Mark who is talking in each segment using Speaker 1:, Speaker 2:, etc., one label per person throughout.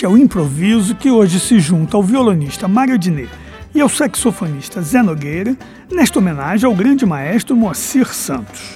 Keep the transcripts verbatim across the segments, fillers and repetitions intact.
Speaker 1: Este é o improviso que hoje se junta ao violonista Mário Adnet e ao saxofonista Zé Nogueira, nesta homenagem ao grande maestro Moacir Santos.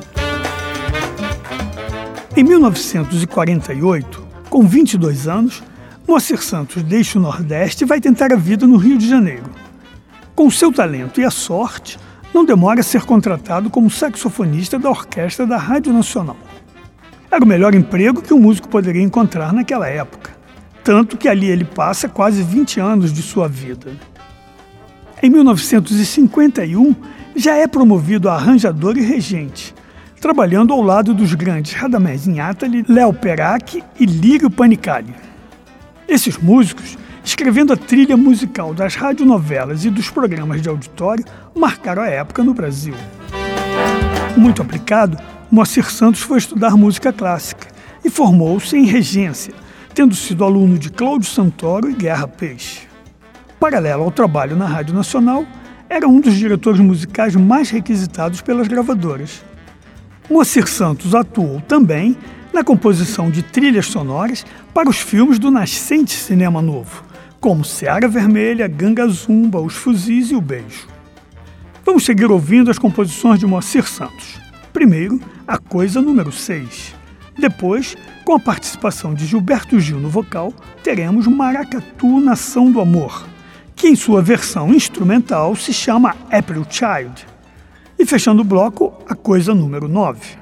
Speaker 1: Em mil novecentos e quarenta e oito, com vinte e dois anos, Moacir Santos deixa o Nordeste e vai tentar a vida no Rio de Janeiro. Com seu talento e a sorte, não demora a ser contratado como saxofonista da orquestra da Rádio Nacional. Era o melhor emprego que um músico poderia encontrar naquela época, tanto que ali ele passa quase vinte anos de sua vida. Em mil novecentos e cinquenta e um, já é promovido a arranjador e regente, trabalhando ao lado dos grandes Radamés Inátali, Léo Perac e Lírio Panicali. Esses músicos, escrevendo a trilha musical das radionovelas e dos programas de auditório, marcaram a época no Brasil. Muito aplicado, Moacir Santos foi estudar música clássica e formou-se em regência, tendo sido aluno de Cláudio Santoro e Guerra Peixe. Paralelo ao trabalho na Rádio Nacional, era um dos diretores musicais mais requisitados pelas gravadoras. Moacir Santos atuou também na composição de trilhas sonoras para os filmes do nascente cinema novo, como Seara Vermelha, Ganga Zumba, Os Fuzis e O Beijo. Vamos seguir ouvindo as composições de Moacir Santos. Primeiro, A Coisa número seis. Depois, com a participação de Gilberto Gil no vocal, teremos Maracatu, Nação do Amor, que em sua versão instrumental se chama April Child. E fechando o bloco, A Coisa número nove.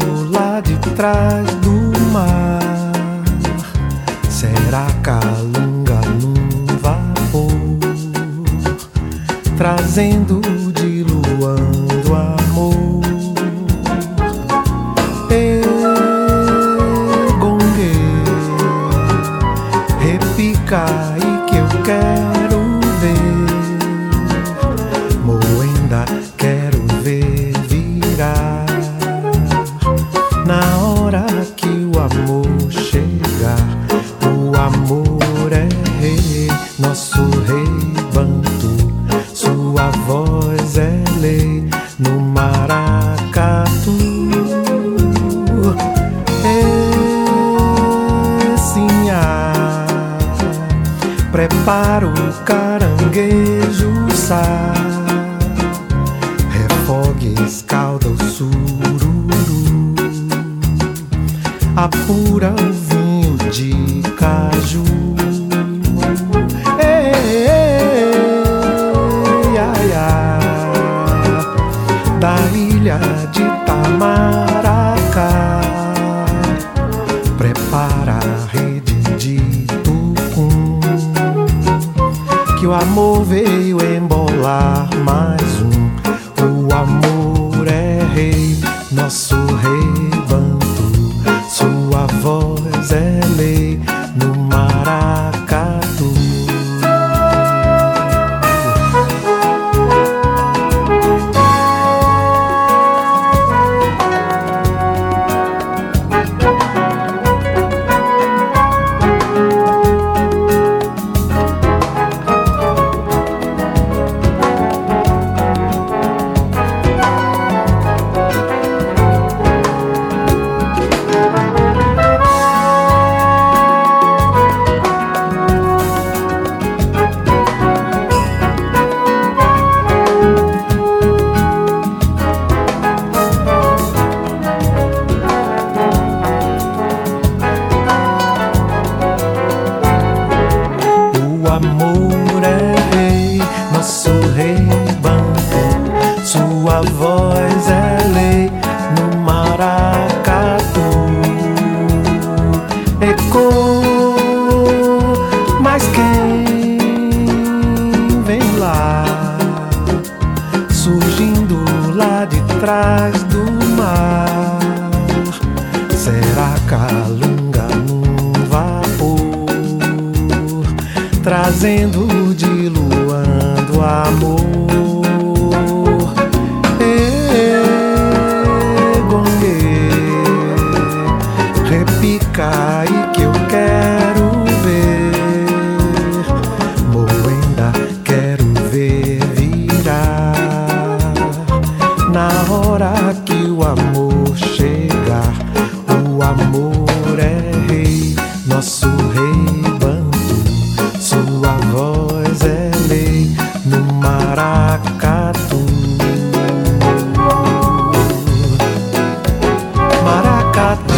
Speaker 2: lá de trás do mar. Será calunga num vapor, trazendo, diluando amor. Egongue, repica e que eu quero ver. Moenda, quero ver virar. Na hora que o amor chegar, o amor é rei, nosso rei Bantu. Sua voz é lei no maracatu. Essinhá, prepara o caranguejo sá. Refogue, escalda o sururu, apura o vinho de caju. Ei, ei, ai, ai, da ilha de Tamaracá, prepara a rede de tucum, que o amor veio embolar mais um. O amor é rei, nosso rei Bantu. Sua voz é lei no maracatu. O amor é rei, nosso rei Bantu. Sua voz é lei no maracatu. Ecoa, mas quem vem lá, surgindo lá de trás do mar? Será calunga num vapor, trazendo, diluando amor. Egongue, repica e que eu quero ver. Moenda, quero ver virar. Na hora que o amor chegar, o amor é rei, nosso rei Bantu. Sua voz é lei no maracatu. Maracatu.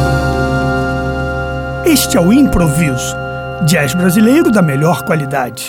Speaker 1: Este é o Improviso, jazz brasileiro da melhor qualidade.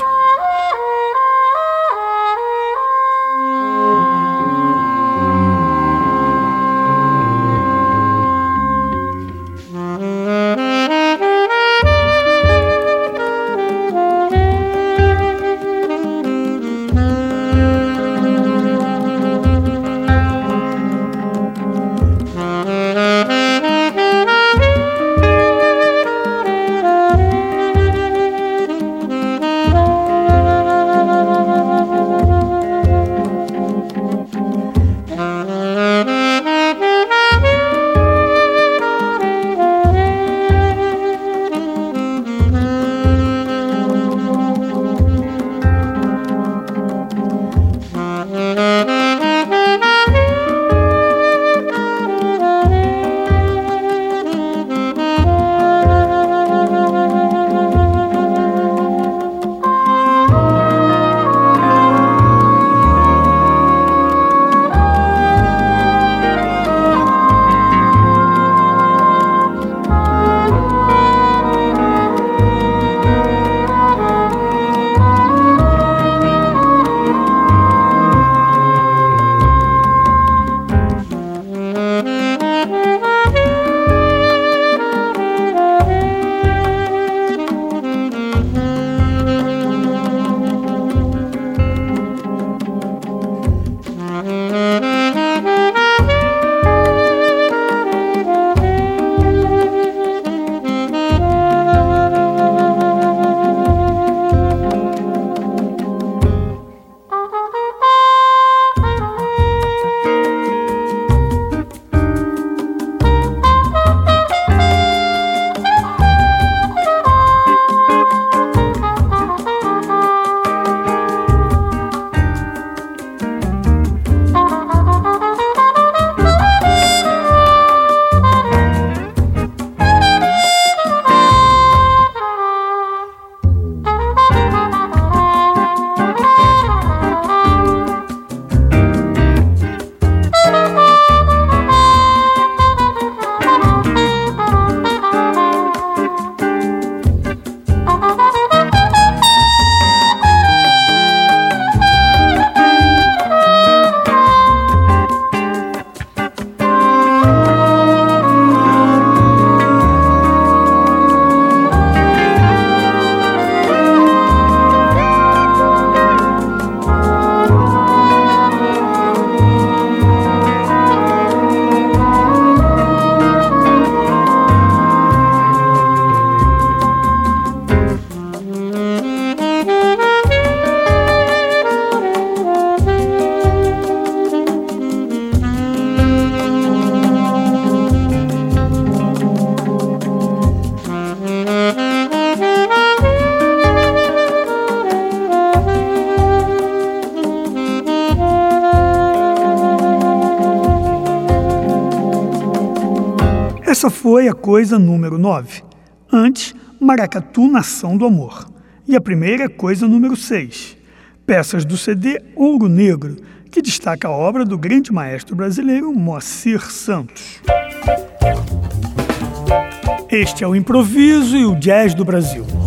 Speaker 1: Essa foi a coisa número nove. Antes, Maracatu, Nação do Amor. E a primeira é coisa número seis. Peças do C D Ouro Negro, que destaca a obra do grande maestro brasileiro Moacir Santos. Este é o Improviso e o Jazz do Brasil.